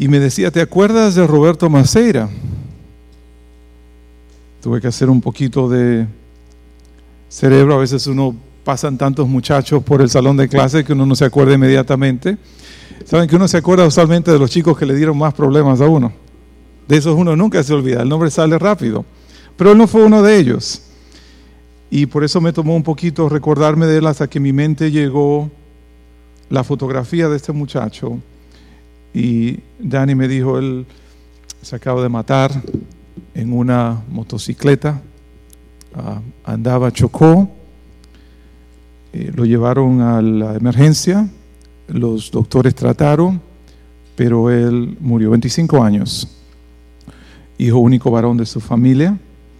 y me decía, ¿te acuerdas de Roberto Maceira? Tuve que hacer un poquito de cerebro. A veces pasan tantos muchachos por el salón de clase que uno no se acuerda inmediatamente. Saben que uno se acuerda usualmente de los chicos que le dieron más problemas a uno. De esos uno nunca se olvida, el nombre sale rápido. Pero él no fue uno de ellos. Y por eso me tomó un poquito recordarme de él hasta que mi mente llegó la fotografía de este muchacho. Y Dani me dijo, él se acaba de matar en una motocicleta, chocó, lo llevaron a la emergencia, los doctores trataron, pero él murió, 25 años, hijo único varón de su familia.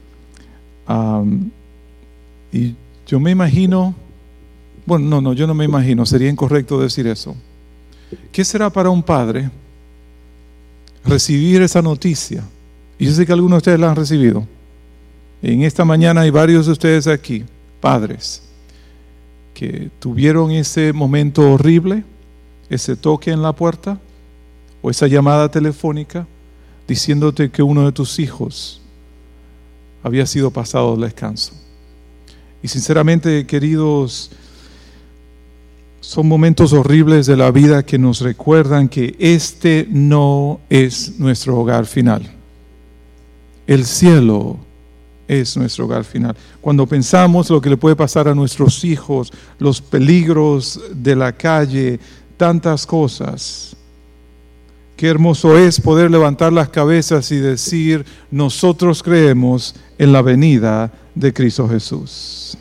Y yo me imagino, yo no me imagino, sería incorrecto decir eso. ¿Qué será para un padre recibir esa noticia? Y yo sé que algunos de ustedes la han recibido. En esta mañana hay varios de ustedes aquí, padres, que tuvieron ese momento horrible, ese toque en la puerta o esa llamada telefónica diciéndote que uno de tus hijos había sido pasado al descanso. Y sinceramente, queridos, son momentos horribles de la vida que nos recuerdan que este no es nuestro hogar final. El cielo es nuestro hogar final. Cuando pensamos lo que le puede pasar a nuestros hijos, los peligros de la calle, tantas cosas, qué hermoso es poder levantar las cabezas y decir, nosotros creemos en la venida de Cristo Jesús.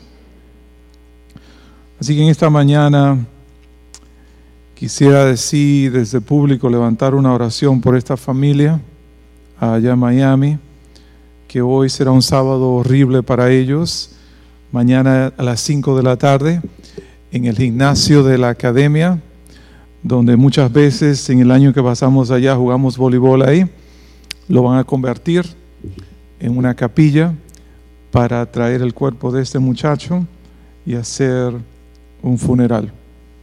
Así que en esta mañana quisiera decir desde el público, levantar una oración por esta familia allá en Miami, que hoy será un sábado horrible para ellos. Mañana a las 5 de la tarde en el gimnasio de la academia, donde muchas veces en el año que pasamos allá jugamos voleibol ahí, lo van a convertir en una capilla para traer el cuerpo de este muchacho y hacer un funeral.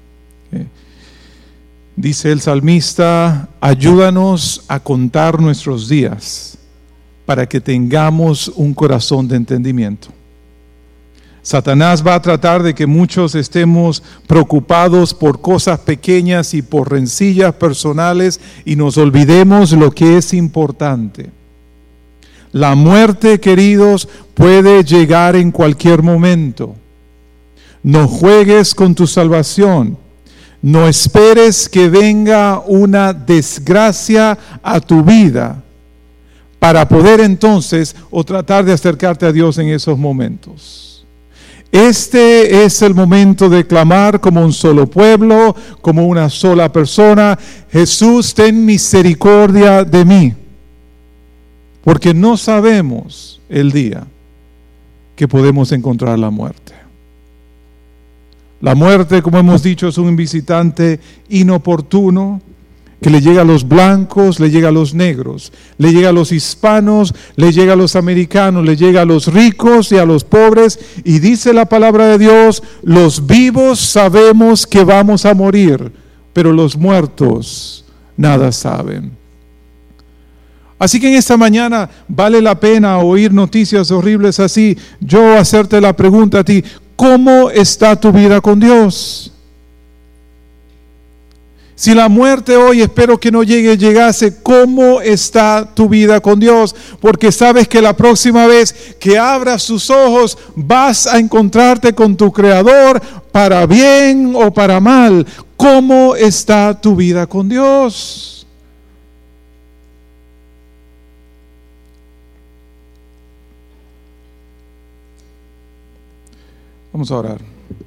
Dice el salmista, ayúdanos a contar nuestros días para que tengamos un corazón de entendimiento. Satanás va a tratar de que muchos estemos preocupados por cosas pequeñas y por rencillas personales y nos olvidemos lo que es importante. La muerte, queridos, puede llegar en cualquier momento. No juegues con tu salvación. No esperes que venga una desgracia a tu vida para poder entonces o tratar de acercarte a Dios en esos momentos. Este es el momento de clamar como un solo pueblo, como una sola persona. Jesús, ten misericordia de mí, porque no sabemos el día que podemos encontrar la muerte. La muerte, como hemos dicho, es un visitante inoportuno que le llega a los blancos, le llega a los negros, le llega a los hispanos, le llega a los americanos, le llega a los ricos y a los pobres. Y dice la palabra de Dios, los vivos sabemos que vamos a morir, pero los muertos nada saben. Así que en esta mañana vale la pena oír noticias horribles así. Yo hacerte la pregunta a ti, ¿cómo está tu vida con Dios? Si la muerte hoy, espero que no llegase, ¿cómo está tu vida con Dios? Porque sabes que la próxima vez que abras tus ojos vas a encontrarte con tu Creador, para bien o para mal. ¿Cómo está tu vida con Dios? Vamos a orar.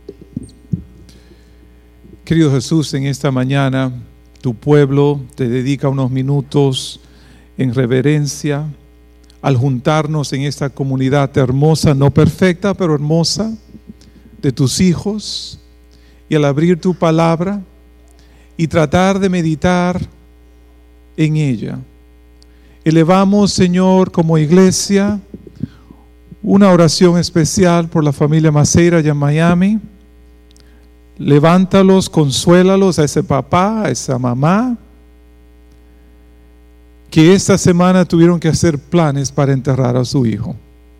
Querido Jesús, en esta mañana tu pueblo te dedica unos minutos en reverencia al juntarnos en esta comunidad hermosa, no perfecta, pero hermosa, de tus hijos, y al abrir tu palabra y tratar de meditar en ella. Elevamos, Señor, como iglesia, una oración especial por la familia Maceira allá en Miami. Levántalos, consuélalos a ese papá, a esa mamá. que esta semana tuvieron que hacer planes para enterrar a su hijo.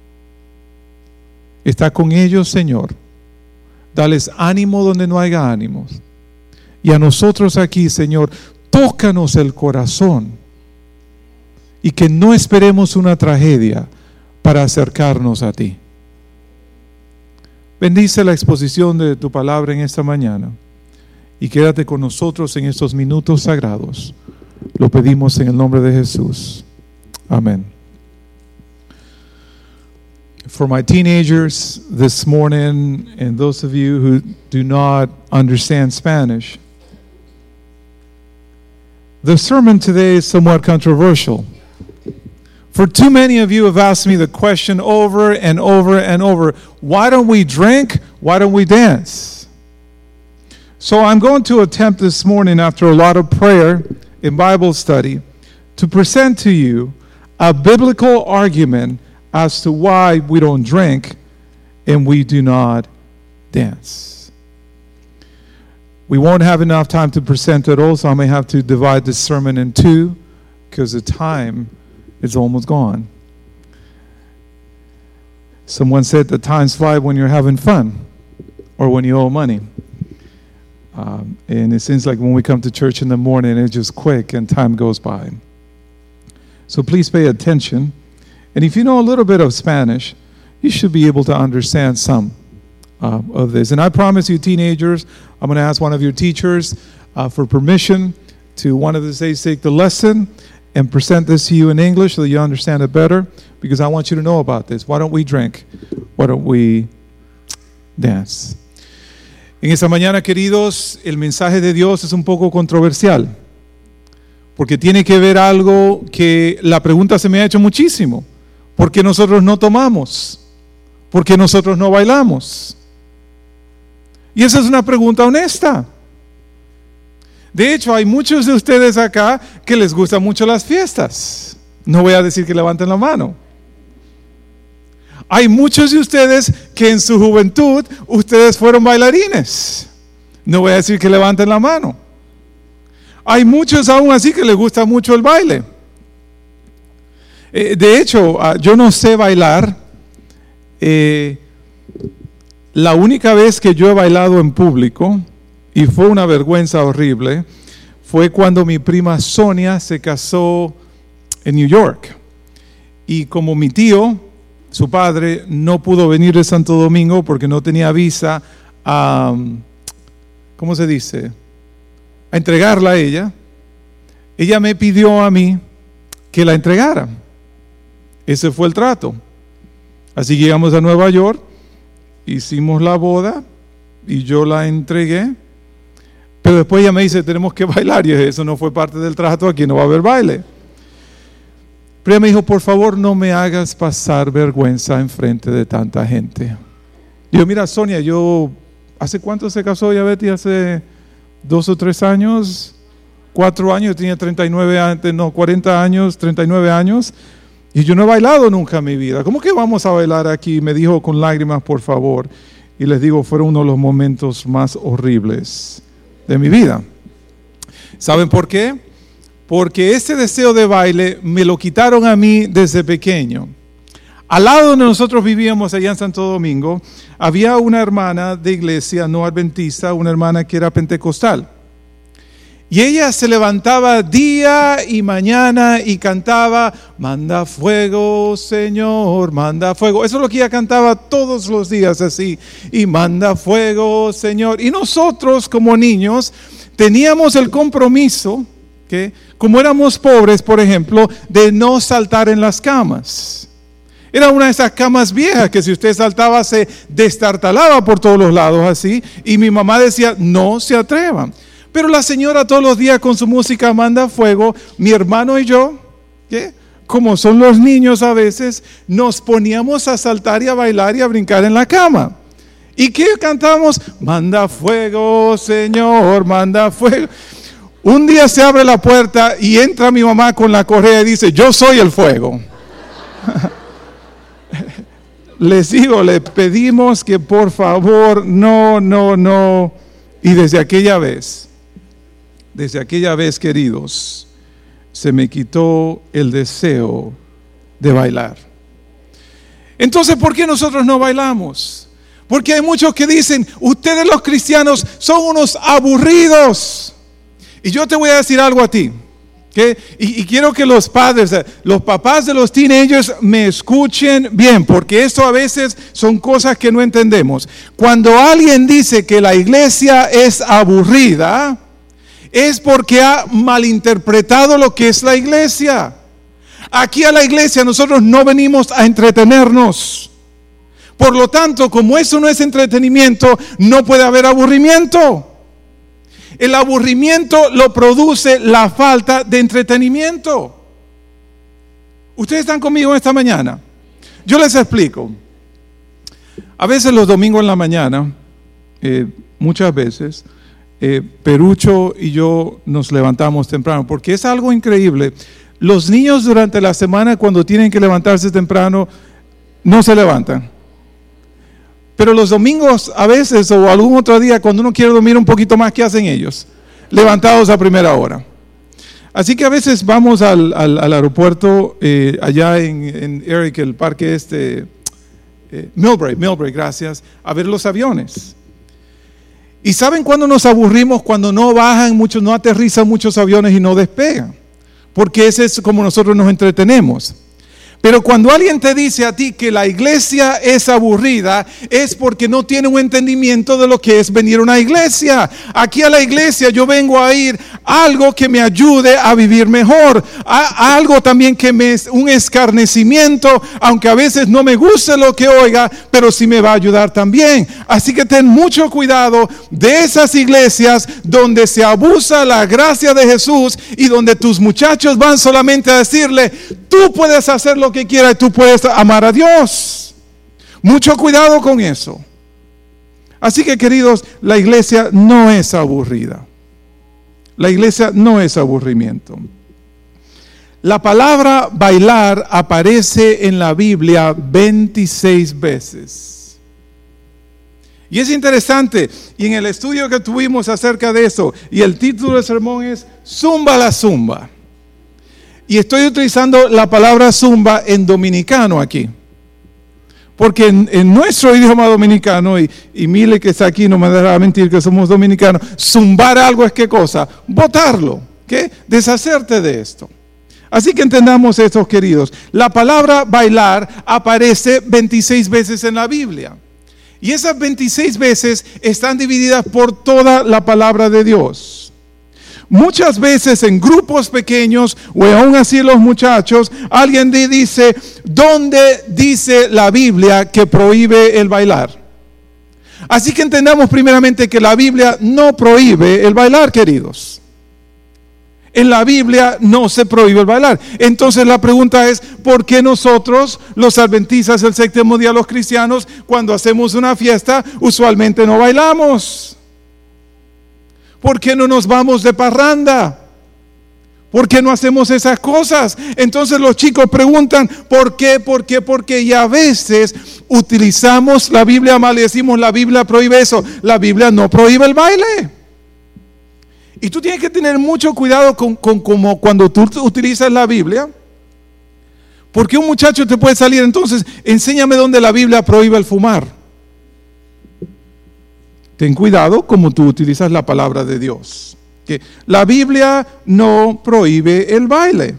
Está con ellos, Señor. Dales ánimo donde no haya ánimos. Y a nosotros aquí, Señor, tócanos el corazón. Y que no esperemos una tragedia para acercarnos a ti. Bendice la exposición de tu palabra en esta mañana. Y quédate con nosotros en estos minutos sagrados. Lo pedimos en el nombre de Jesús. Amén. For my teenagers this morning, and those of you who do not understand Spanish, the sermon today is somewhat controversial. For too many of you have asked me the question over and over and over, why don't we drink? Why don't we dance? So I'm going to attempt this morning, after a lot of prayer and Bible study, to present to you a biblical argument as to why we don't drink and we do not dance. We won't have enough time to present it all, so I may have to divide this sermon in two because the time is almost gone. Someone said the times fly when you're having fun or when you owe money. And it seems like when we come to church in the morning, it's just quick and time goes by. So please pay attention. And if you know a little bit of Spanish, you should be able to understand some of this. And I promise you, teenagers, I'm going to ask one of your teachers for permission to one of the days take the lesson and present this to you in English so that you understand it better, because I want you to know about this. Why don't we drink? Why don't we dance? En esta mañana, queridos, el mensaje de Dios es un poco controversial, porque tiene que ver algo que la pregunta se me ha hecho muchísimo. ¿Por qué nosotros no tomamos? ¿Por qué nosotros no bailamos? Y esa es una pregunta honesta. De hecho, hay muchos de ustedes acá que les gustan mucho las fiestas. No voy a decir que levanten la mano. Hay muchos de ustedes que en su juventud ustedes fueron bailarines. No voy a decir que levanten la mano. Hay muchos aún así que les gusta mucho el baile. De hecho, yo no sé bailar. La única vez que yo he bailado en público, y fue una vergüenza horrible, fue cuando mi prima Sonia se casó en New York. Y como mi tío, su padre, no pudo venir de Santo Domingo porque no tenía visa a, ¿cómo se dice?, a entregarla a ella. Ella me pidió a mí que la entregara. Ese fue el trato. Así que llegamos a Nueva York, hicimos la boda y yo la entregué. Pero después ella me dice, tenemos que bailar. Y eso no fue parte del trato, aquí no va a haber baile. Pero ella me dijo, por favor, no me hagas pasar vergüenza en frente de tanta gente. Y yo, mira, Sonia, ¿hace cuánto se casó ya Betty? ¿Hace 2 o 3 años? 4 años, yo tenía 40 años, 39 años. Y yo no he bailado nunca en mi vida. ¿Cómo que vamos a bailar aquí? Me dijo con lágrimas, por favor. Y les digo, fueron uno de los momentos más horribles de mi vida. ¿Saben por qué? Porque ese deseo de baile me lo quitaron a mí desde pequeño. Al lado donde nosotros vivíamos, allá en Santo Domingo, había una hermana de iglesia no adventista, una hermana que era pentecostal. Y ella se levantaba día y mañana y cantaba, manda fuego, Señor, manda fuego. Eso es lo que ella cantaba todos los días así. Y manda fuego, Señor. Y nosotros como niños teníamos el compromiso, ¿okay?, como éramos pobres, por ejemplo, de no saltar en las camas. Era una de esas camas viejas que si usted saltaba se destartalaba por todos los lados así. Y mi mamá decía, no se atrevan. Pero la señora todos los días con su música manda fuego, mi hermano y yo, ¿qué?, como son los niños a veces, nos poníamos a saltar y a bailar y a brincar en la cama. ¿Y qué cantamos? Manda fuego, Señor, manda fuego. Un día se abre la puerta y entra mi mamá con la correa y dice, yo soy el fuego. Les digo, le pedimos que por favor, no. Y desde aquella vez, queridos, se me quitó el deseo de bailar. Entonces, ¿por qué nosotros no bailamos? Porque hay muchos que dicen, ustedes los cristianos son unos aburridos. Y yo te voy a decir algo a ti. ¿Okay? Y quiero que los padres, los papás de los teenagers me escuchen bien, porque esto a veces son cosas que no entendemos. Cuando alguien dice que la iglesia es aburrida, es porque ha malinterpretado lo que es la iglesia. Aquí a la iglesia nosotros no venimos a entretenernos. Por lo tanto, como eso no es entretenimiento, no puede haber aburrimiento. El aburrimiento lo produce la falta de entretenimiento. ¿Ustedes están conmigo esta mañana? Yo les explico. A veces los domingos en la mañana, muchas veces, Perucho y yo nos levantamos temprano, porque es algo increíble. Los niños durante la semana, cuando tienen que levantarse temprano, no se levantan. Pero los domingos a veces o algún otro día cuando uno quiere dormir un poquito más, ¿qué hacen ellos? Levantados a primera hora. Así que a veces vamos al aeropuerto allá en Eric, el parque Millbrae, gracias, a ver los aviones. ¿Y saben cuándo nos aburrimos? Cuando no bajan muchos, no aterrizan muchos aviones y no despegan. Porque ese es como nosotros nos entretenemos. Pero cuando alguien te dice a ti que la iglesia es aburrida, es porque no tiene un entendimiento de lo que es venir a una iglesia. Aquí a la iglesia yo vengo a ir a algo que me ayude a vivir mejor, a algo también que me es un escarnecimiento, aunque a veces no me guste lo que oiga, pero sí me va a ayudar también. Así que ten mucho cuidado de esas iglesias donde se abusa la gracia de Jesús y donde tus muchachos van solamente a decirle, tú puedes hacer lo que quieras, tú puedes amar a Dios. Mucho cuidado con eso. Así que, queridos, la iglesia no es aburrida. La iglesia no es aburrimiento. La palabra bailar aparece en la Biblia 26 veces. Y es interesante, y en el estudio que tuvimos acerca de eso, y el título del sermón es Zumba la Zumba. Y estoy utilizando la palabra zumba en dominicano aquí. Porque en nuestro idioma dominicano, y Mile que está aquí no me dejará mentir que somos dominicanos, zumbar algo es ¿qué cosa? Botarlo, ¿qué? Deshacerte de esto. Así que entendamos esto, queridos. La palabra bailar aparece 26 veces en la Biblia. Y esas 26 veces están divididas por toda la palabra de Dios. Muchas veces en grupos pequeños, o aún así los muchachos, alguien dice, ¿dónde dice la Biblia que prohíbe el bailar? Así que entendamos primeramente que la Biblia no prohíbe el bailar, queridos. En la Biblia no se prohíbe el bailar. Entonces la pregunta es, ¿por qué nosotros, los adventistas del séptimo día, los cristianos, cuando hacemos una fiesta, usualmente no bailamos? ¿Por qué no nos vamos de parranda? ¿Por qué no hacemos esas cosas? Entonces los chicos preguntan, ¿por qué? ¿Por qué? ¿Por qué? Y a veces utilizamos la Biblia mal y decimos, la Biblia prohíbe eso. La Biblia no prohíbe el baile. Y tú tienes que tener mucho cuidado con como cuando tú utilizas la Biblia. Porque un muchacho te puede salir, entonces, enséñame dónde la Biblia prohíbe el fumar. Ten cuidado como tú utilizas la palabra de Dios. Que la Biblia no prohíbe el baile.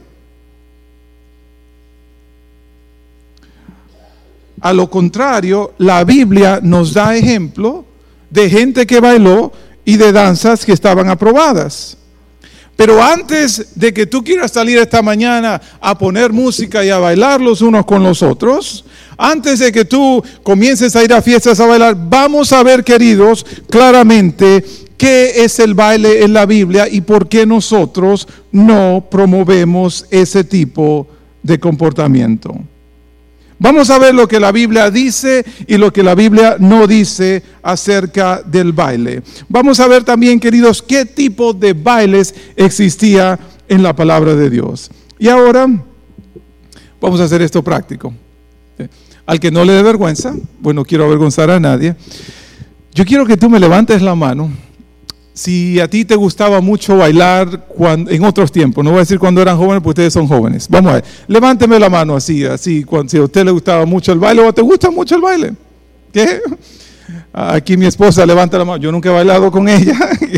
A lo contrario, la Biblia nos da ejemplo de gente que bailó y de danzas que estaban aprobadas. Pero antes de que tú quieras salir esta mañana a poner música y a bailar los unos con los otros, antes de que tú comiences a ir a fiestas a bailar, vamos a ver, queridos, claramente qué es el baile en la Biblia y por qué nosotros no promovemos ese tipo de comportamiento. Vamos a ver lo que la Biblia dice y lo que la Biblia no dice acerca del baile. Vamos a ver también, queridos, qué tipo de bailes existía en la palabra de Dios. Y ahora vamos a hacer esto práctico. Al que no le dé vergüenza, pues no quiero avergonzar a nadie, yo quiero que tú me levantes la mano si a ti te gustaba mucho bailar en otros tiempos, no voy a decir cuando eran jóvenes, porque ustedes son jóvenes. Vamos a ver, levánteme la mano así, si a usted le gustaba mucho el baile o te gusta mucho el baile. ¿Qué? Aquí mi esposa levanta la mano, yo nunca he bailado con ella.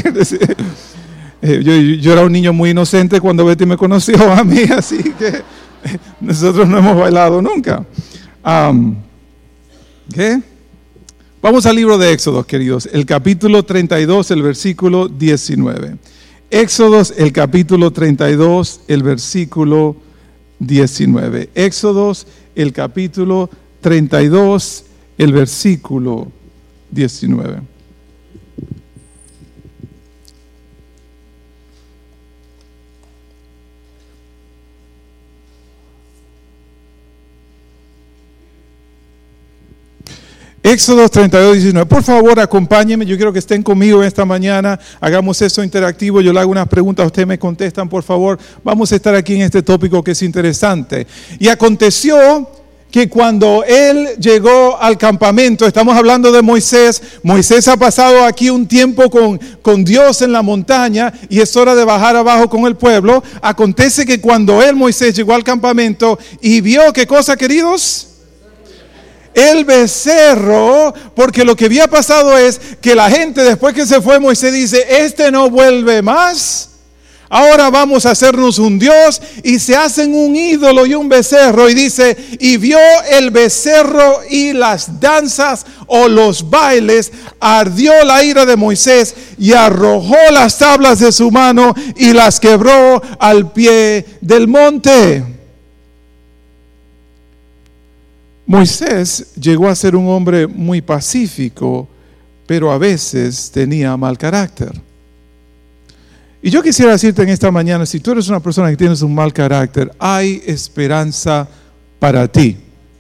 Yo era un niño muy inocente cuando Betty me conoció a mí, así que nosotros no hemos bailado nunca. ¿Qué? Vamos al libro de Éxodos, queridos, el capítulo 32, el versículo 19. Éxodos, el capítulo 32, el versículo 19. Éxodos, el capítulo 32, el versículo 19. Éxodo 32, 19. Por favor, acompáñenme. Yo quiero que estén conmigo esta mañana. Hagamos eso interactivo. Yo le hago unas preguntas, ustedes me contestan, por favor. Vamos a estar aquí en este tópico que es interesante. Y aconteció que cuando él llegó al campamento, estamos hablando de Moisés. Moisés ha pasado aquí un tiempo con Dios en la montaña y es hora de bajar abajo con el pueblo. Acontece que cuando Moisés llegó al campamento y vio, ¿qué cosa, queridos? El becerro, porque lo que había pasado es que la gente, después que se fue Moisés, dice, este no vuelve más, ahora vamos a hacernos un Dios, y se hacen un ídolo y un becerro, y dice, y vio el becerro y las danzas o los bailes, ardió la ira de Moisés y arrojó las tablas de su mano y las quebró al pie del monte. Moisés llegó a ser un hombre muy pacífico, pero a veces tenía mal carácter. Y yo quisiera decirte en esta mañana, si tú eres una persona que tienes un mal carácter, hay esperanza para ti.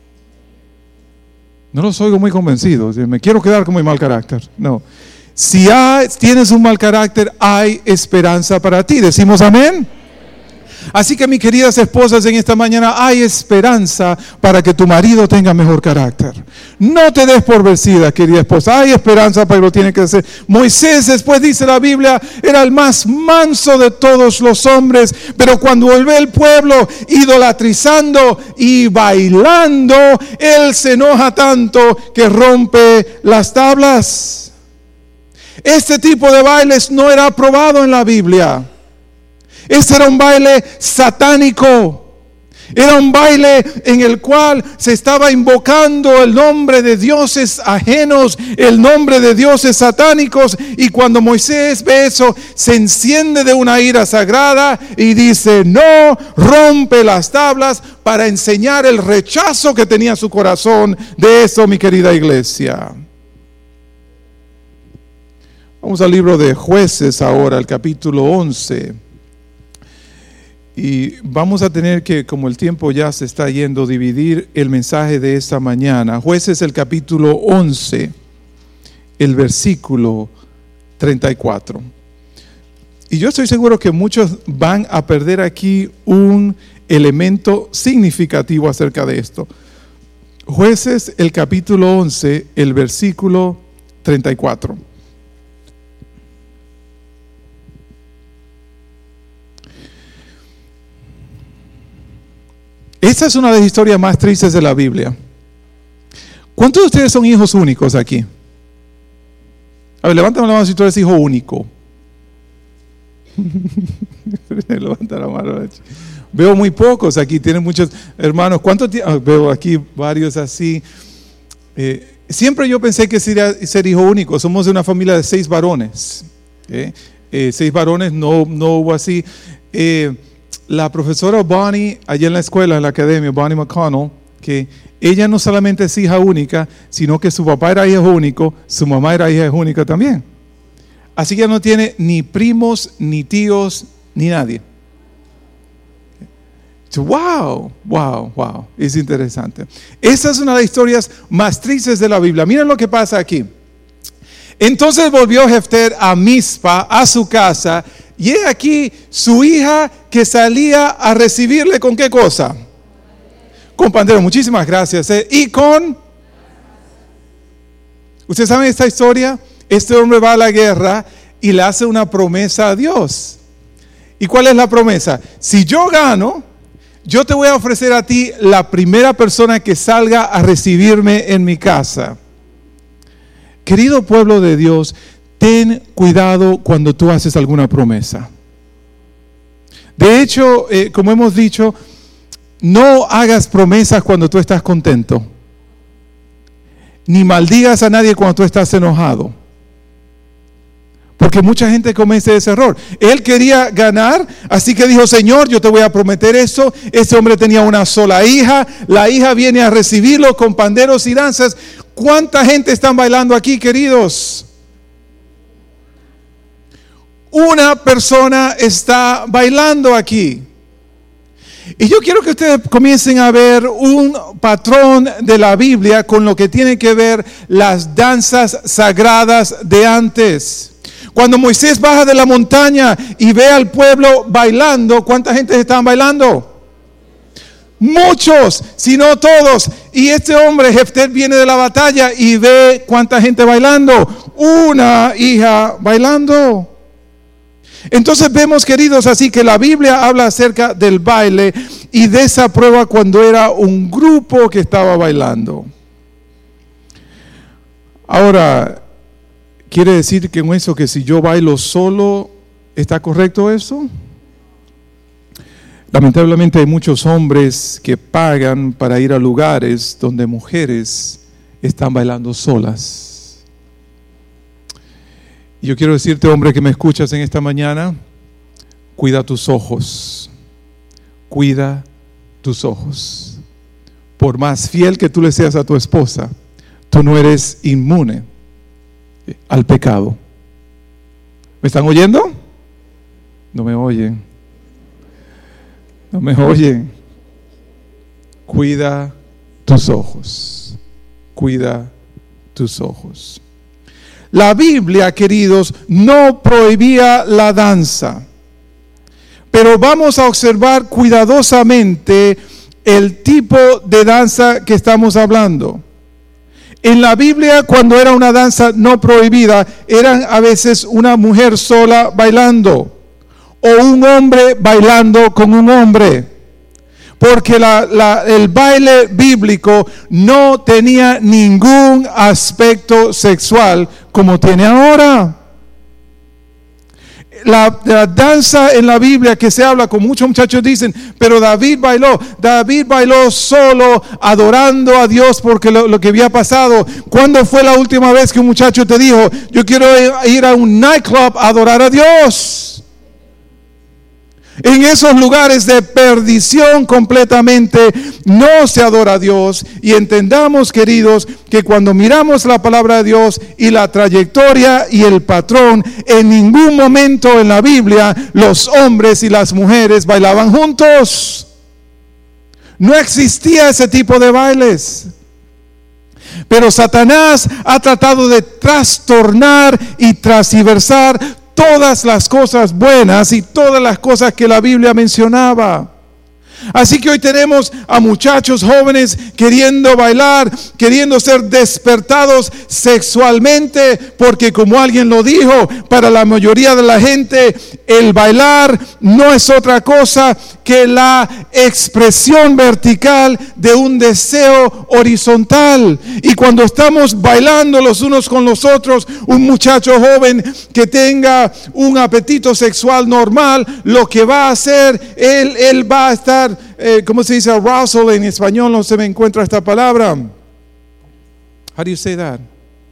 No los oigo muy convencidos, me quiero quedar con mi mal carácter. No. Si tienes un mal carácter, hay esperanza para ti. ¿Decimos amén? Así que mis queridas esposas, en esta mañana hay esperanza para que tu marido tenga mejor carácter. No te des por vencida, querida esposa. Hay esperanza para que lo tiene que hacer. Moisés, después dice la Biblia, era el más manso de todos los hombres. Pero cuando vuelve el pueblo idolatrizando y bailando, él se enoja tanto que rompe las tablas. Este tipo de bailes no era aprobado en la Biblia. Este era un baile satánico. Era un baile en el cual se estaba invocando el nombre de dioses ajenos, el nombre de dioses satánicos. Y cuando Moisés ve eso, se enciende de una ira sagrada y dice, no, rompe las tablas, para enseñar el rechazo que tenía su corazón de eso, mi querida iglesia. Vamos al libro de Jueces ahora, el capítulo 11. Y vamos a tener que, como el tiempo ya se está yendo, dividir el mensaje de esta mañana. Jueces, el capítulo 11, el versículo 34. Y yo estoy seguro que muchos van a perder aquí un elemento significativo acerca de esto. Jueces, el capítulo 11, el versículo 34. Esta es una de las historias más tristes de la Biblia. ¿Cuántos de ustedes son hijos únicos aquí? A ver, levántame la mano si tú eres hijo único. Levanta la mano. Veo muy pocos aquí, tienen muchos hermanos. ¿Cuántos? Veo aquí varios así. Siempre yo pensé que ser hijo único. Somos de una familia de 6 varones. 6 varones, no hubo así. La profesora Bonnie, allá en la escuela, en la academia, Bonnie McConnell, que ella no solamente es hija única, sino que su papá era hijo único, su mamá era hija única también. Así que no tiene ni primos, ni tíos, ni nadie. Wow, es interesante. Esa es una de las historias más tristes de la Biblia. Miren lo que pasa aquí. Entonces volvió Jefter a Mizpa, a su casa, y he aquí su hija que salía a recibirle ¿con qué cosa? Con pandero. Muchísimas gracias. Y con... ¿Ustedes saben esta historia? Este hombre va a la guerra y le hace una promesa a Dios. ¿Y cuál es la promesa? Si yo gano, yo te voy a ofrecer a ti la primera persona que salga a recibirme en mi casa. Querido pueblo de Dios, ten cuidado cuando tú haces alguna promesa. De hecho, como hemos dicho, no hagas promesas cuando tú estás contento. Ni maldigas a nadie cuando tú estás enojado. Porque mucha gente comete ese error. Él quería ganar, así que dijo, Señor, yo te voy a prometer eso. Ese hombre tenía una sola hija. La hija viene a recibirlo con panderos y danzas. ¿Cuánta gente están bailando aquí, queridos? Una persona está bailando aquí. Y yo quiero que ustedes comiencen a ver un patrón de la Biblia con lo que tiene que ver las danzas sagradas de antes. Cuando Moisés baja de la montaña y ve al pueblo bailando, ¿cuánta gente estaban bailando? Muchos, si no todos. Y este hombre, Jefté, viene de la batalla y ve cuánta gente bailando. Una hija bailando. Entonces vemos, queridos, así que la Biblia habla acerca del baile y de esa prueba cuando era un grupo que estaba bailando. Ahora, ¿quiere decir que en eso que si yo bailo solo, está correcto eso? Lamentablemente hay muchos hombres que pagan para ir a lugares donde mujeres están bailando solas. Yo quiero decirte, hombre que me escuchas en esta mañana, cuida tus ojos, cuida tus ojos. Por más fiel que tú le seas a tu esposa, tú no eres inmune al pecado. ¿Me están oyendo? No me oyen. No me oyen. Cuida tus ojos, cuida tus ojos. La Biblia, queridos, no prohibía la danza, pero vamos a observar cuidadosamente el tipo de danza que estamos hablando. En la Biblia, cuando era una danza no prohibida, eran a veces una mujer sola bailando o un hombre bailando con un hombre. Porque el baile bíblico no tenía ningún aspecto sexual como tiene ahora. La danza en la Biblia que se habla, con muchos muchachos dicen, pero David bailó solo, adorando a Dios porque lo que había pasado. ¿Cuándo fue la última vez que un muchacho te dijo, yo quiero ir a un nightclub a adorar a Dios? En esos lugares de perdición completamente no se adora a Dios. Y entendamos, queridos, que cuando miramos la palabra de Dios y la trayectoria y el patrón, en ningún momento en la Biblia los hombres y las mujeres bailaban juntos. No existía ese tipo de bailes. Pero Satanás ha tratado de trastornar y transversar todas las cosas buenas y todas las cosas que la Biblia mencionaba. Así que hoy tenemos a muchachos jóvenes queriendo bailar, queriendo ser despertados sexualmente, porque como alguien lo dijo, para la mayoría de la gente el bailar no es otra cosa que la expresión vertical de un deseo horizontal. Y cuando estamos bailando los unos con los otros, un muchacho joven que tenga un apetito sexual normal, lo que va a hacer, él va a estar, ¿cómo se dice? Arousal en español, no se me encuentra esta palabra. How do you say that?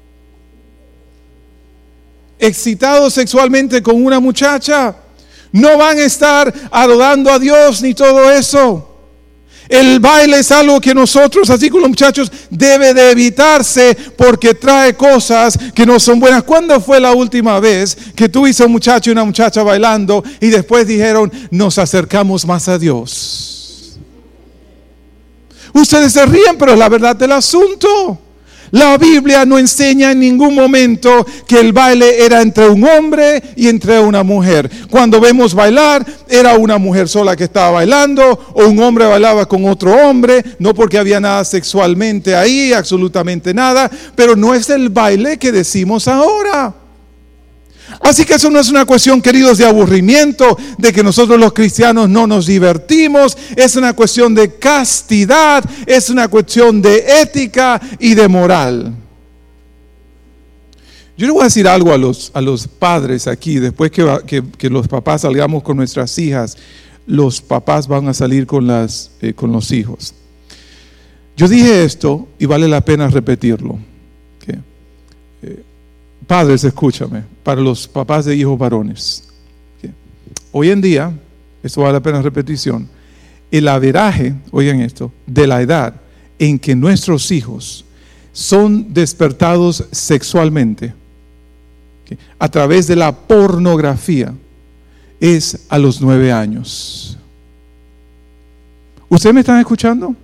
Excitado sexualmente con una muchacha. No van a estar adorando a Dios ni todo eso. El baile es algo que nosotros, así como los muchachos, debe de evitarse porque trae cosas que no son buenas. ¿Cuándo fue la última vez que tú viste a un muchacho y una muchacha bailando y después dijeron, nos acercamos más a Dios? Ustedes se ríen, pero es la verdad del asunto. La Biblia no enseña en ningún momento que el baile era entre un hombre y entre una mujer. Cuando vemos bailar, era una mujer sola que estaba bailando o un hombre bailaba con otro hombre, no porque había nada sexualmente ahí, absolutamente nada, pero no es el baile que decimos ahora. Así que eso no es una cuestión, queridos, de aburrimiento, de que nosotros los cristianos no nos divertimos. Es una cuestión de castidad, es una cuestión de ética y de moral. Yo le voy a decir algo a los padres aquí, después que los papás salgamos con nuestras hijas, los papás van a salir con los hijos. Yo dije esto y vale la pena repetirlo. Padres, escúchame, para los papás de hijos varones. Hoy en día, esto vale la pena repetición, el averaje, oigan esto, de la edad en que nuestros hijos son despertados sexualmente a través de la pornografía es a los 9 años. ¿Ustedes me están escuchando?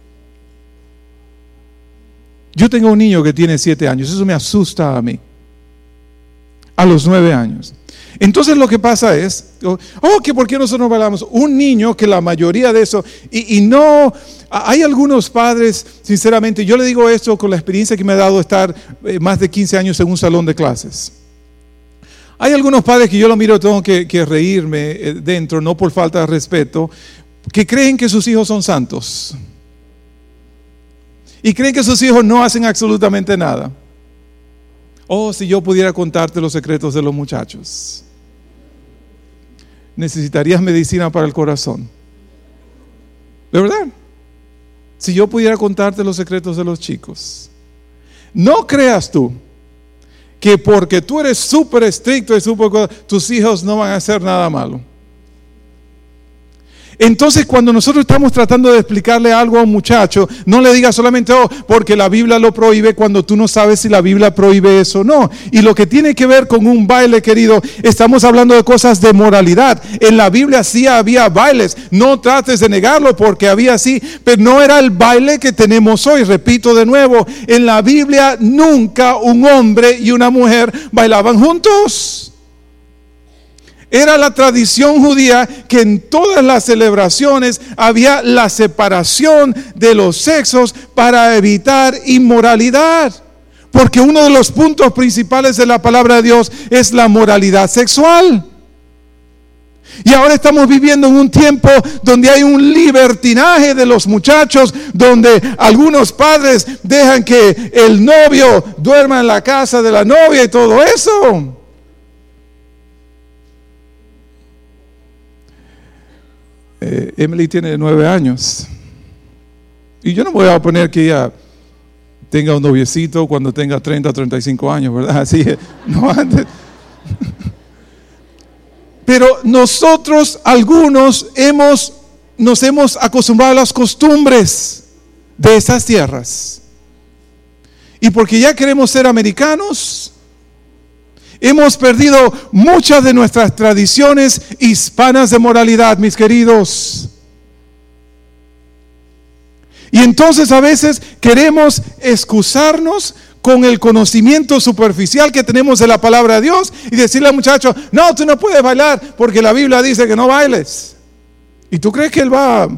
Yo tengo un niño que tiene 7 años, eso me asusta a mí. A los 9 años. Entonces lo que pasa es, que ¿por qué nosotros no bailamos? Un niño que la mayoría de eso, y no, hay algunos padres, sinceramente, yo le digo esto con la experiencia que me ha dado estar más de 15 años en un salón de clases. Hay algunos padres que yo lo miro, tengo que reírme dentro, no por falta de respeto, que creen que sus hijos son santos. Y creen que sus hijos no hacen absolutamente nada. Si yo pudiera contarte los secretos de los muchachos. Necesitarías medicina para el corazón. ¿De verdad? Si yo pudiera contarte los secretos de los chicos. No creas tú que porque tú eres súper estricto y tus hijos no van a hacer nada malo. Entonces, cuando nosotros estamos tratando de explicarle algo a un muchacho, no le digas solamente, porque la Biblia lo prohíbe, cuando tú no sabes si la Biblia prohíbe eso o no. Y lo que tiene que ver con un baile, querido, estamos hablando de cosas de moralidad. En la Biblia sí había bailes, no trates de negarlo porque había sí, pero no era el baile que tenemos hoy. Repito de nuevo, en la Biblia nunca un hombre y una mujer bailaban juntos. Era la tradición judía que en todas las celebraciones había la separación de los sexos para evitar inmoralidad. Porque uno de los puntos principales de la palabra de Dios es la moralidad sexual. Y ahora estamos viviendo en un tiempo donde hay un libertinaje de los muchachos, donde algunos padres dejan que el novio duerma en la casa de la novia y todo eso. Emily tiene 9 años y yo no voy a poner que ella tenga un noviecito cuando tenga 30 o 35 años, ¿verdad? Así, no antes. Pero nosotros, algunos, nos hemos acostumbrado a las costumbres de esas tierras, y porque ya queremos ser americanos, hemos perdido muchas de nuestras tradiciones hispanas de moralidad, mis queridos. Y entonces a veces queremos excusarnos con el conocimiento superficial que tenemos de la palabra de Dios y decirle al muchacho, no, tú no puedes bailar porque la Biblia dice que no bailes. ¿Y tú crees que él va?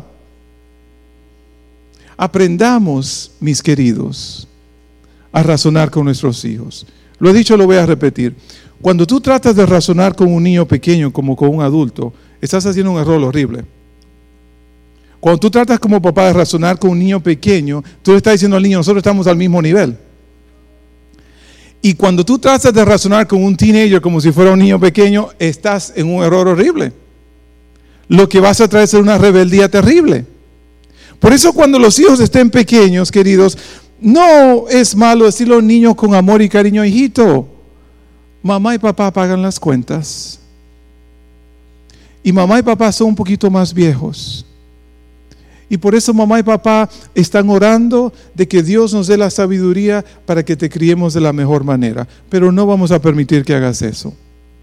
Aprendamos, mis queridos, a razonar con nuestros hijos. Lo he dicho, lo voy a repetir. Cuando tú tratas de razonar con un niño pequeño como con un adulto, estás haciendo un error horrible. Cuando tú tratas como papá de razonar con un niño pequeño, tú le estás diciendo al niño, nosotros estamos al mismo nivel. Y cuando tú tratas de razonar con un teenager como si fuera un niño pequeño, estás en un error horrible. Lo que vas a traer es una rebeldía terrible. Por eso cuando los hijos estén pequeños, queridos, no es malo decirle a los niños con amor y cariño, hijito, mamá y papá pagan las cuentas. Y mamá y papá son un poquito más viejos. Y por eso mamá y papá están orando de que Dios nos dé la sabiduría para que te criemos de la mejor manera. Pero no vamos a permitir que hagas eso.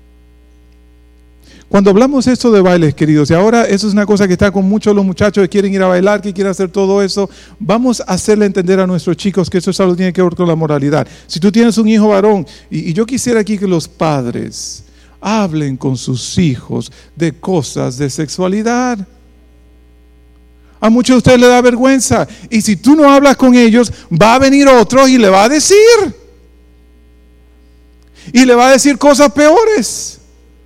Cuando hablamos esto de bailes, queridos, y ahora eso es una cosa que está con muchos los muchachos que quieren ir a bailar, que quieren hacer todo eso, vamos a hacerle entender a nuestros chicos que eso es algo que tiene que ver con la moralidad. Si tú tienes un hijo varón, y yo quisiera aquí que los padres hablen con sus hijos de cosas de sexualidad. A muchos de ustedes les da vergüenza, y si tú no hablas con ellos, va a venir otro y le va a decir. y le va a decir cosas peores.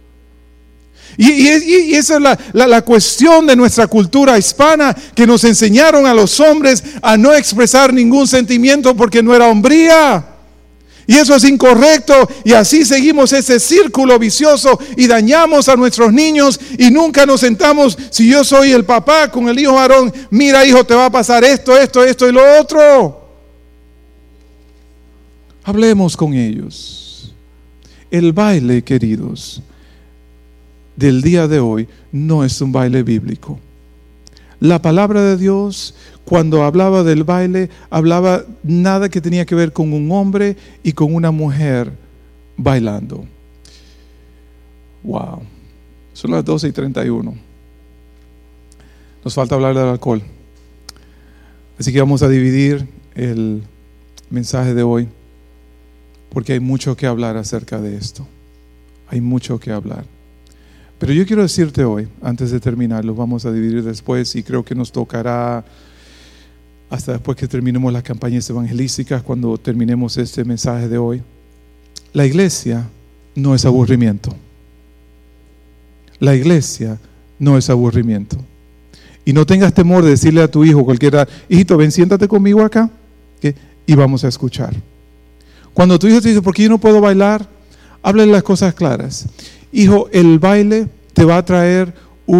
Y esa es la cuestión de nuestra cultura hispana, que nos enseñaron a los hombres a no expresar ningún sentimiento porque no era hombría. Y eso es incorrecto, y así seguimos ese círculo vicioso y dañamos a nuestros niños y nunca nos sentamos. Si yo soy el papá con el hijo varón, mira hijo, te va a pasar esto y lo otro. Hablemos con ellos. El baile, queridos, del día de hoy no es un baile bíblico. La palabra de Dios, cuando hablaba del baile, hablaba nada que tenía que ver con un hombre y con una mujer bailando. Wow, son las 12:31. Nos falta hablar del alcohol. Así que vamos a dividir el mensaje de hoy, porque hay mucho que hablar acerca de esto. Hay mucho que hablar. Pero yo quiero decirte hoy, antes de terminar, lo vamos a dividir después, y creo que nos tocará hasta después que terminemos las campañas evangelísticas, cuando terminemos este mensaje de hoy. La iglesia no es aburrimiento. La iglesia no es aburrimiento. Y no tengas temor de decirle a tu hijo, cualquiera, hijito, ven, siéntate conmigo acá, ¿okay? Y vamos a escuchar. Cuando tu hijo te dice, ¿por qué yo no puedo bailar? Háblale las cosas claras. Hijo, el baile te va a traer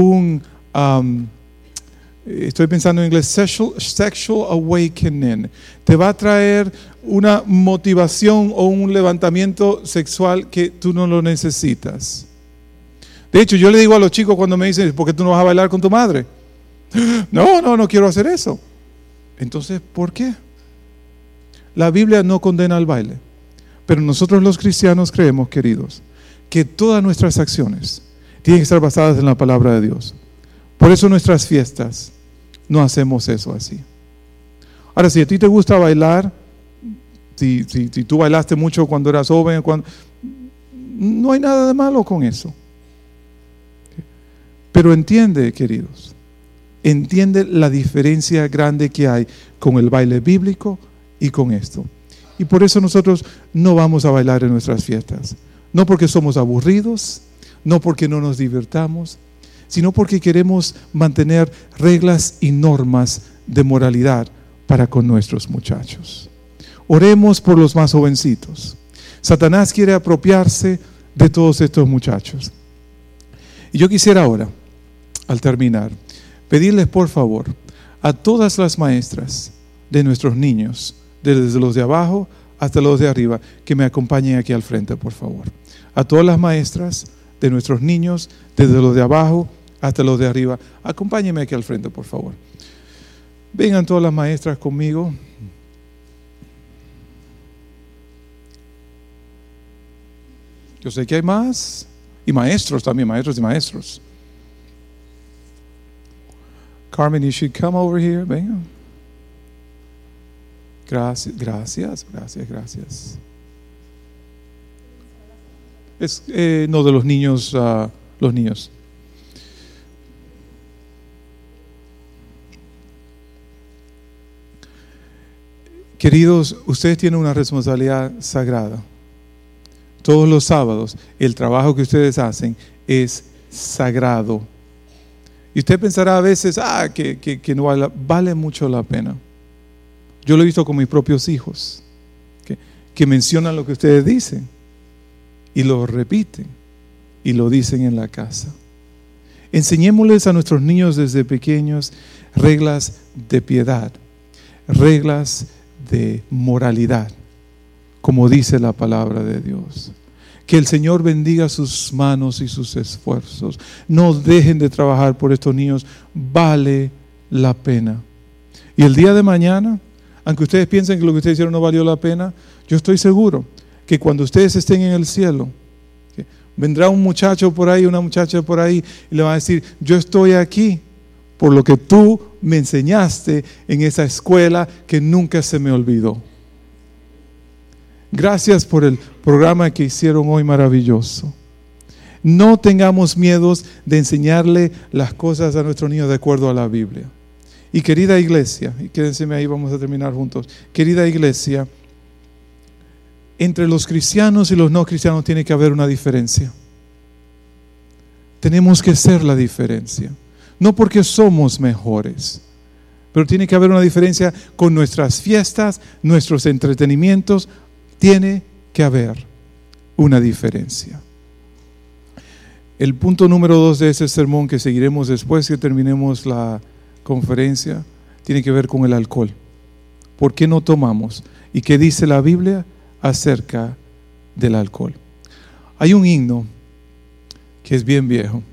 estoy pensando en inglés, sexual awakening. Te va a traer una motivación o un levantamiento sexual que tú no lo necesitas. De hecho, yo le digo a los chicos cuando me dicen, ¿por qué tú no vas a bailar con tu madre? No quiero hacer eso. Entonces, ¿por qué? La Biblia no condena al baile, pero nosotros los cristianos creemos, queridos, que todas nuestras acciones tienen que estar basadas en la palabra de Dios. Por eso nuestras fiestas no hacemos eso así. Ahora, si a ti te gusta bailar, si tú bailaste mucho cuando eras joven, no hay nada de malo con eso. Pero entiende, queridos, entiende la diferencia grande que hay con el baile bíblico y con esto. Y por eso nosotros no vamos a bailar en nuestras fiestas. No porque somos aburridos, no porque no nos divirtamos, sino porque queremos mantener reglas y normas de moralidad para con nuestros muchachos. Oremos por los más jovencitos. Satanás quiere apropiarse de todos estos muchachos. Y yo quisiera ahora, al terminar, pedirles por favor a todas las maestras de nuestros niños, desde los de abajo hasta los de arriba, que me acompañen aquí al frente, por favor. A todas las maestras de nuestros niños, desde los de abajo hasta los de arriba, acompáñenme aquí al frente, por favor. Vengan todas las maestras conmigo. Yo sé que hay más, y maestros también, maestros y maestros. Carmen, you should come over here. Venga. Gracias. No, de los niños, los niños. Queridos, ustedes tienen una responsabilidad sagrada. Todos los sábados, el trabajo que ustedes hacen es sagrado. Y usted pensará a veces, que no vale mucho la pena. Yo lo he visto con mis propios hijos, que mencionan lo que ustedes dicen y lo repiten y lo dicen en la casa. Enseñémosles a nuestros niños desde pequeños reglas de piedad, reglas de moralidad, como dice la palabra de Dios. Que el Señor bendiga sus manos y sus esfuerzos. No dejen de trabajar por estos niños, vale la pena. Y el día de mañana, aunque ustedes piensen que lo que ustedes hicieron no valió la pena, yo estoy seguro que cuando ustedes estén en el cielo, vendrá un muchacho por ahí, una muchacha por ahí, y le va a decir, yo estoy aquí por lo que tú me enseñaste en esa escuela que nunca se me olvidó. Gracias por el programa que hicieron hoy maravilloso. No tengamos miedos de enseñarle las cosas a nuestros niños de acuerdo a la Biblia. Y querida iglesia, y quédense ahí, vamos a terminar juntos. Querida iglesia, entre los cristianos y los no cristianos tiene que haber una diferencia. Tenemos que ser la diferencia. No porque somos mejores, pero tiene que haber una diferencia con nuestras fiestas, nuestros entretenimientos. Tiene que haber una diferencia. El punto número 2 de ese sermón que seguiremos después que terminemos la conferencia tiene que ver con el alcohol. ¿Por qué no tomamos? ¿Y qué dice la Biblia acerca del alcohol? Hay un himno que es bien viejo,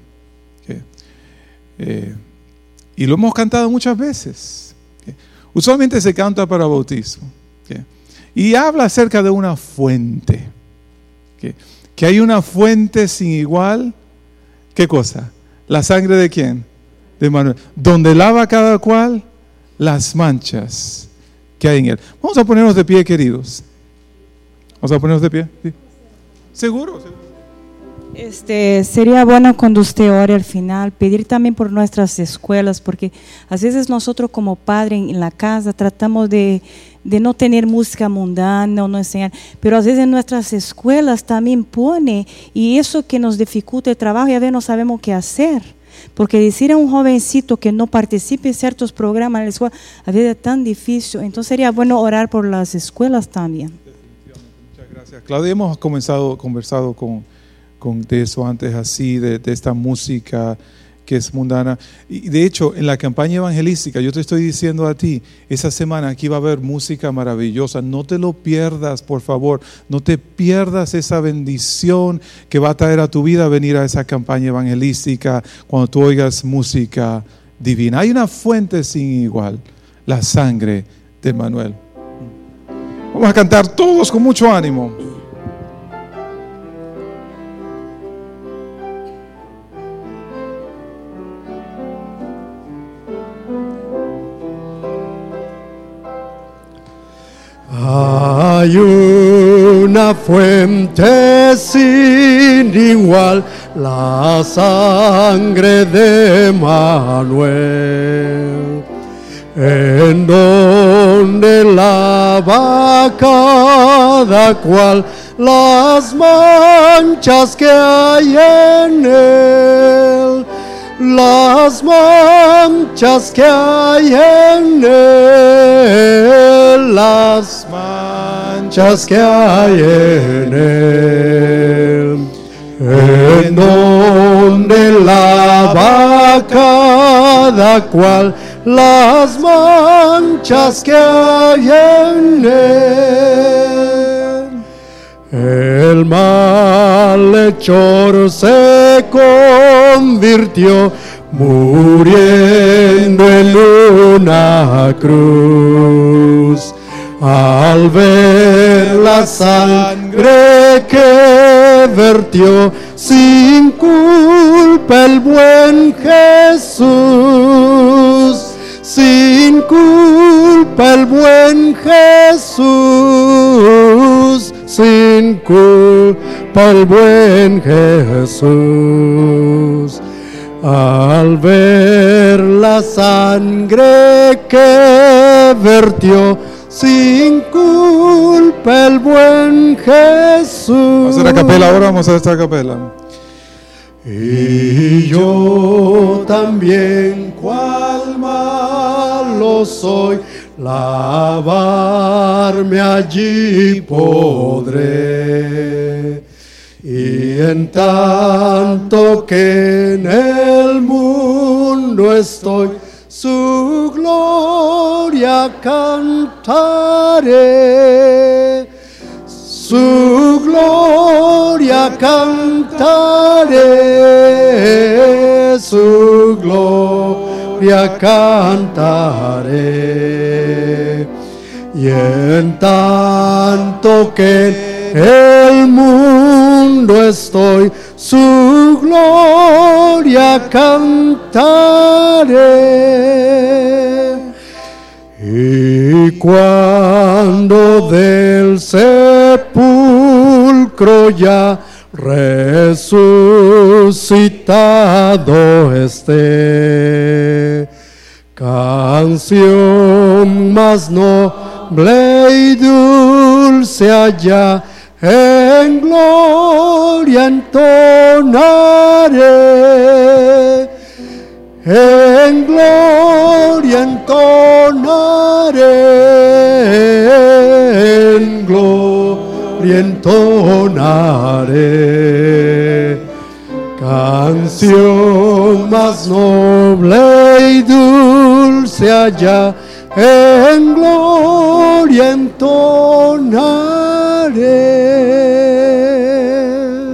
y lo hemos cantado muchas veces. Usualmente se canta para bautismo, y habla acerca de una fuente, que hay una fuente sin igual. ¿Qué cosa? ¿La sangre de quién? De Manuel. Donde lava cada cual las manchas que hay en él. Vamos a ponernos de pie, queridos. Vamos a ponernos de pie. ¿Sí? ¿Seguro? Sería bueno cuando usted ore al final, pedir también por nuestras escuelas, porque a veces nosotros como padres en la casa tratamos de no tener música mundana o no enseñar, pero a veces en nuestras escuelas también pone, y eso que nos dificulta el trabajo y a veces no sabemos qué hacer, porque decir a un jovencito que no participe en ciertos programas en la escuela a veces es tan difícil. Entonces sería bueno orar por las escuelas también. Muchas gracias, Claudia. Hemos conversado de eso antes, así, de esta música que es mundana. Y de hecho, en la campaña evangelística, yo te estoy diciendo a ti, esa semana aquí va a haber música maravillosa. No te lo pierdas, por favor. No te pierdas esa bendición que va a traer a tu vida venir a esa campaña evangelística cuando tú oigas música divina. Hay una fuente sin igual, la sangre de Manuel. Vamos a cantar todos con mucho ánimo. Hay una fuente sin igual, la sangre de Manuel, en donde lava cada cual las manchas que hay en él. Las manchas que hay en él, las manchas que hay en él, en donde lava cada cual las manchas que hay en él. El malhechor se convirtió muriendo en una cruz. Al ver la sangre que vertió sin culpa el buen Jesús, sin culpa el buen Jesús, sin culpa el buen Jesús. Al ver la sangre que vertió sin culpa el buen Jesús. Vamos a hacer a capela ahora, vamos a hacer a capela. Y yo también, cual malo soy, lavarme allí podré. Y en tanto que en el mundo estoy, su gloria cantaré. Su gloria cantaré, su gloria cantaré. Y en tanto que en el mundo estoy, su gloria cantaré. Y cuando del sepulcro ya resucitado esté, canción más noble y dulce allá en gloria entonaré, en gloria entonaré, en gloria entonaré. Canción más noble y dulce allá, en gloria entonaré.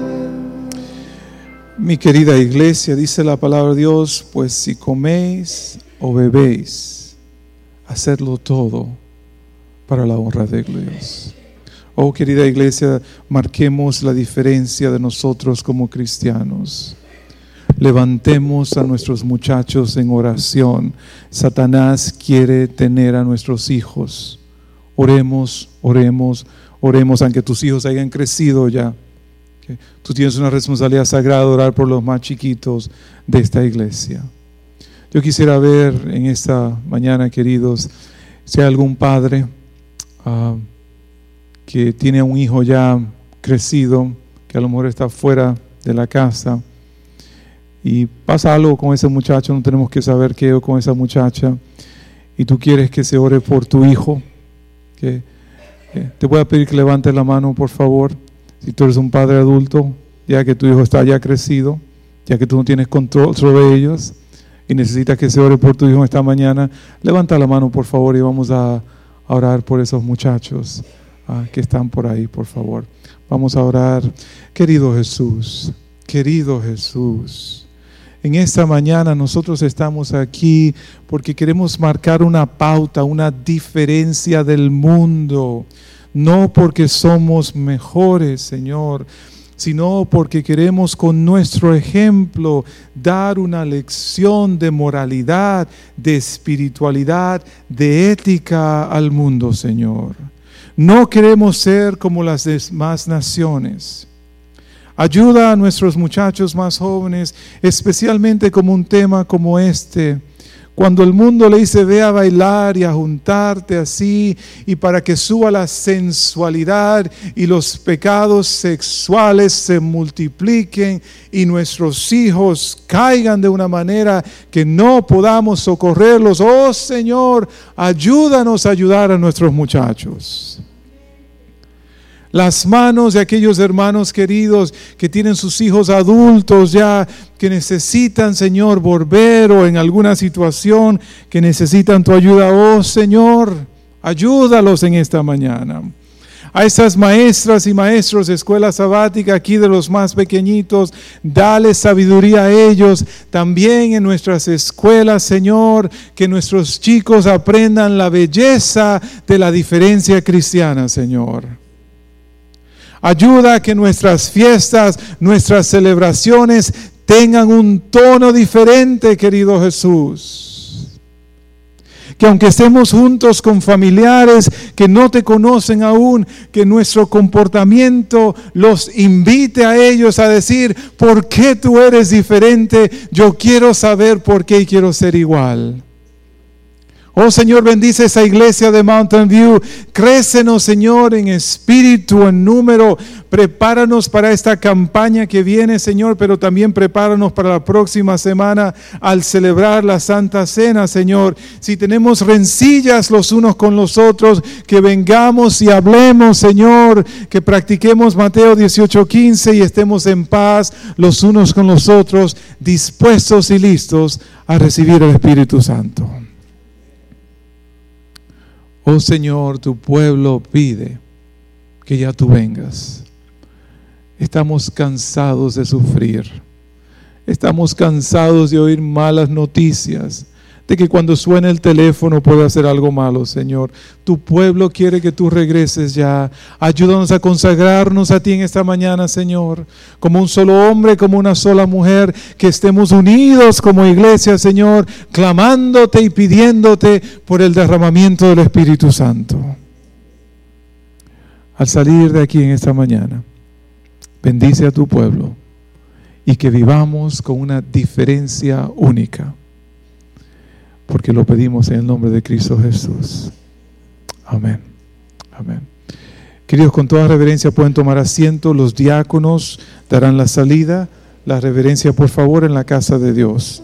Mi querida iglesia, dice la palabra de Dios, pues si coméis o bebéis, hacedlo todo para la honra de Dios. Oh, querida iglesia, marquemos la diferencia de nosotros como cristianos. Levantemos a nuestros muchachos en oración. Satanás quiere tener a nuestros hijos. Oremos, oremos, oremos, aunque tus hijos hayan crecido ya. ¿Okay? Tú tienes una responsabilidad sagrada de orar por los más chiquitos de esta iglesia. Yo quisiera ver en esta mañana, queridos, si hay algún padre que tiene un hijo ya crecido, que a lo mejor está fuera de la casa y pasa algo con ese muchacho, no tenemos que saber qué es con esa muchacha, y tú quieres que se ore por tu hijo, te voy a pedir que levantes la mano, por favor. Si tú eres un padre adulto, ya que tu hijo está ya crecido, ya que tú no tienes control sobre ellos y necesitas que se ore por tu hijo esta mañana, levanta la mano, por favor, y vamos a orar por esos muchachos que están por ahí, por favor. Vamos a orar. Querido Jesús, en esta mañana nosotros estamos aquí porque queremos marcar una pauta, una diferencia del mundo, no porque somos mejores, Señor, sino porque queremos con nuestro ejemplo dar una lección de moralidad, de espiritualidad, de ética al mundo, Señor. No queremos ser como las demás naciones. Ayuda a nuestros muchachos más jóvenes, especialmente como un tema como este. Cuando el mundo le dice ve a bailar y a juntarte así, y para que suba la sensualidad y los pecados sexuales se multipliquen y nuestros hijos caigan de una manera que no podamos socorrerlos. Oh Señor, ayúdanos a ayudar a nuestros muchachos. Las manos de aquellos hermanos queridos que tienen sus hijos adultos ya, que necesitan, Señor, volver o en alguna situación que necesitan tu ayuda. Oh Señor, ayúdalos en esta mañana. A esas maestras y maestros de escuela sabática aquí de los más pequeñitos, dale sabiduría a ellos. También en nuestras escuelas, Señor, que nuestros chicos aprendan la belleza de la diferencia cristiana, Señor. Ayuda a que nuestras fiestas, nuestras celebraciones tengan un tono diferente, querido Jesús. Que aunque estemos juntos con familiares que no te conocen aún, que nuestro comportamiento los invite a ellos a decir, ¿por qué tú eres diferente? Yo quiero saber por qué y quiero ser igual. Oh Señor, bendice esa iglesia de Mountain View. Crécenos, Señor, en espíritu, en número. Prepáranos para esta campaña que viene, Señor, pero también prepáranos para la próxima semana al celebrar la Santa Cena, Señor. Si tenemos rencillas los unos con los otros, que vengamos y hablemos, Señor, que practiquemos Mateo 18:15 y estemos en paz los unos con los otros, dispuestos y listos a recibir el Espíritu Santo. Oh Señor, tu pueblo pide que ya tú vengas. Estamos cansados de sufrir. Estamos cansados de oír malas noticias, de que cuando suena el teléfono puede hacer algo malo, Señor. Tu pueblo quiere que tú regreses ya. Ayúdanos a consagrarnos a ti en esta mañana, Señor. Como un solo hombre, como una sola mujer, que estemos unidos como iglesia, Señor, clamándote y pidiéndote por el derramamiento del Espíritu Santo. Al salir de aquí en esta mañana, bendice a tu pueblo y que vivamos con una diferencia única. Porque lo pedimos en el nombre de Cristo Jesús. Amén. Amén. Queridos, con toda reverencia pueden tomar asiento. Los diáconos darán la salida. La reverencia, por favor, en la casa de Dios.